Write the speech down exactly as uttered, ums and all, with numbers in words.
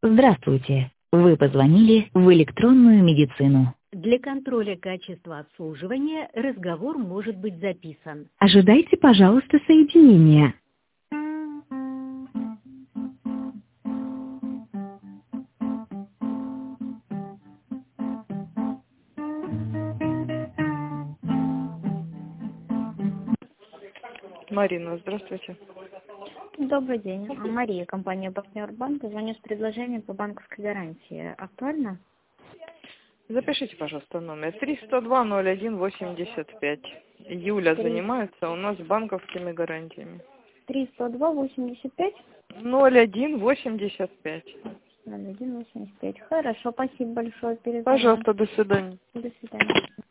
Здравствуйте. Вы позвонили в электронную медицину. Для контроля качества обслуживания разговор может быть записан. Ожидайте, пожалуйста, соединения. Марина, здравствуйте. Добрый день. Мария, компания «Партнер банка». Звоню с предложением по банковской гарантии. Актуально? Запишите, пожалуйста, номер триста два ноль один восемьдесят пять. Юля Три- занимается у нас банковскими гарантиями. триста два восемьдесят пять ноль один восемьдесят пять. ноль один восемьдесят пять. Хорошо, спасибо большое. Перезвоню. Пожалуйста, до свидания. До свидания.